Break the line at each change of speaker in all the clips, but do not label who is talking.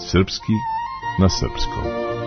Srpski na srpskom.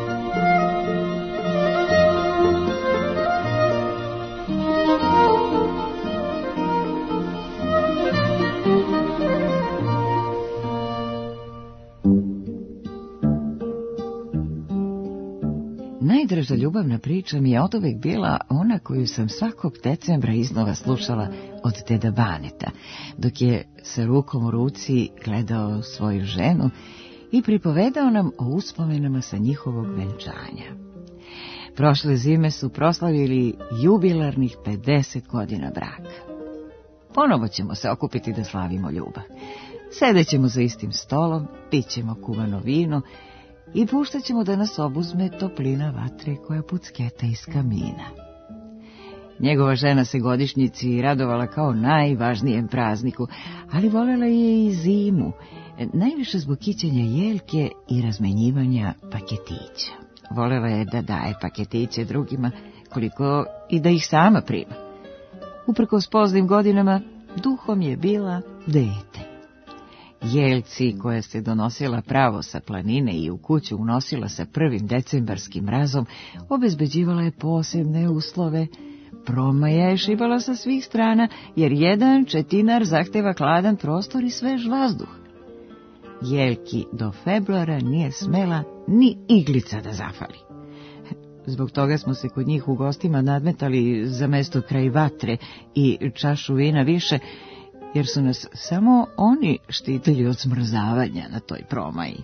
Najdraža ljubavna priča mi je oduvek bila ona koju sam svakog decembra iznova slušala od deda Baneta, dok je sa rukom u ruci gledao svoju ženu i pripovedao nam o uspomenama sa njihovog venčanja. Prošle zime su proslavili jubilarnih 50 godina braka. Ponovo ćemo se okupiti da slavimo ljubav. Sedećemo za istim stolom, pićemo kuvano vino i puštat ćemo da nas obuzme toplina vatre koja pucketa iz kamina. Njegova žena se godišnjici radovala kao najvažnijem prazniku, ali volela je i zimu, najviše zbog kićenja jelke i razmenjivanja paketića. Volela je da daje paketiće drugima, koliko i da ih sama prima. Uprkos poznim godinama, duhom je bila dete. Jelci koja se donosila pravo sa planine i u kuću unosila sa prvim decembarskim mrazom, obezbeđivala je posebne uslove. Promaja je šibala sa svih strana, jer jedan četinar zahteva hladan prostor i svež vazduh. Jelki do februara nije smela ni iglica da zafali. Zbog toga smo se kod njih u gostima nadmetali za mesto kraj vatre i čašu vina više, jer su nas samo oni štitili od smrzavanja na toj promaji.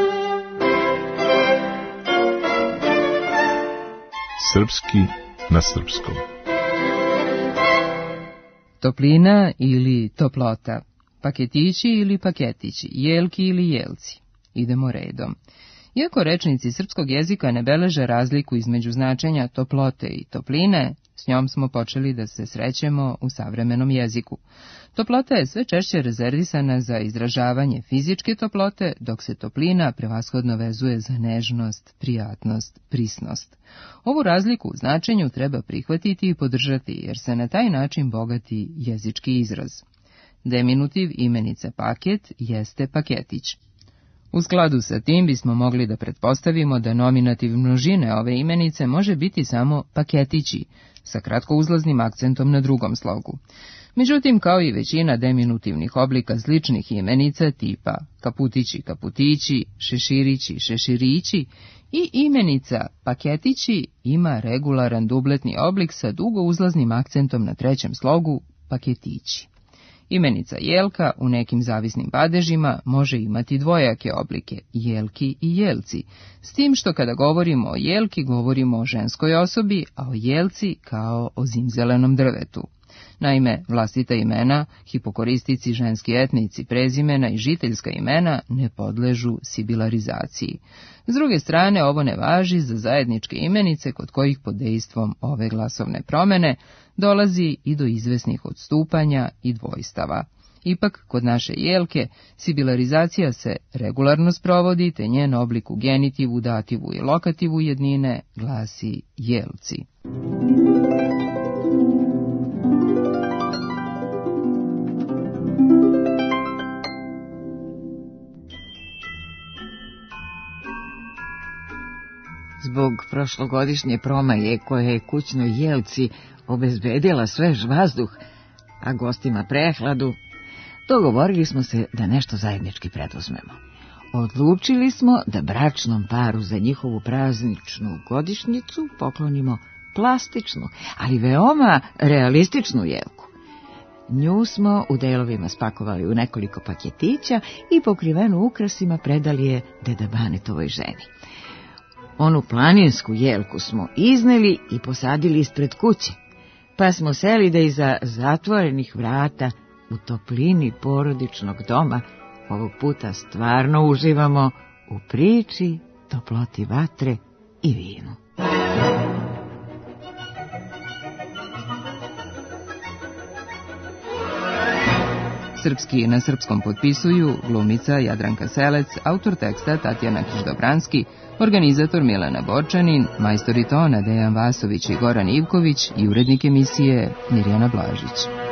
Srpski na srpskom.
Toplina ili toplota, paketići ili paketići, jelki ili jelci. Idemo redom. Iako rečnici srpskog jezika ne beleže razliku između značenja toplote i topline, s njom smo počeli da se srećemo u savremenom jeziku. Toplota je sve češće rezervisana za izražavanje fizičke toplote, dok se toplina prevashodno vezuje za nežnost, prijatnost, prisnost. Ovu razliku u značenju treba prihvatiti i podržati, jer se na taj način bogati jezički izraz. Deminutiv imenice paket jeste paketić. U skladu sa tim bismo mogli da pretpostavimo da nominativ množine ove imenice može biti samo paketići, sa kratkouzlaznim akcentom na drugom slogu. Međutim, kao i većina deminutivnih oblika sličnih imenica tipa kaputići, kaputići, šeširići, šeširići, i imenica paketići ima regularan dubletni oblik sa dugouzlaznim akcentom na trećem slogu paketići. Imenica jelka u nekim zavisnim padežima može imati dvojake oblike, jelki i jelci, s tim što kada govorimo o jelki govorimo o ženskoj osobi, a o jelci kao o zimzelenom drvetu. Naime, vlastita imena, hipokoristici, ženski etnici, prezimena i žiteljska imena ne podležu sibilarizaciji. S druge strane, ovo ne važi za zajedničke imenice kod kojih pod dejstvom ove glasovne promene dolazi i do izvesnih odstupanja i dvojstava. Ipak, kod naše jelke, sibilarizacija se regularno sprovodi, te njen oblik u genitivu, dativu i lokativu jednine glasi jelci.
Zbog prošlogodišnje promaje koja je kućnoj jelci obezbedila svež vazduh, a gostima prehladu, dogovorili smo se da nešto zajednički preduzmemo. Odlučili smo da bračnom paru za njihovu prazničnu godišnjicu poklonimo plastičnu, ali veoma realističnu jelku. Nju smo u delovima spakovali u nekoliko paketića i pokrivenu ukrasima predali je deda Banetovoj ženi. Onu planinsku jelku smo izneli i posadili ispred kuće, pa smo seli da iza zatvorenih vrata u toplini porodičnog doma ovog puta stvarno uživamo u priči, toploti vatre i vinu.
Srpski na srpskom potpisuju glumica Jadranka Selec, autor teksta Tatjana Kiždobranski, organizator Milena Borčanin, majstori tona Dejan Vasović i Goran Ivković i urednik emisije Mirjana Blažić.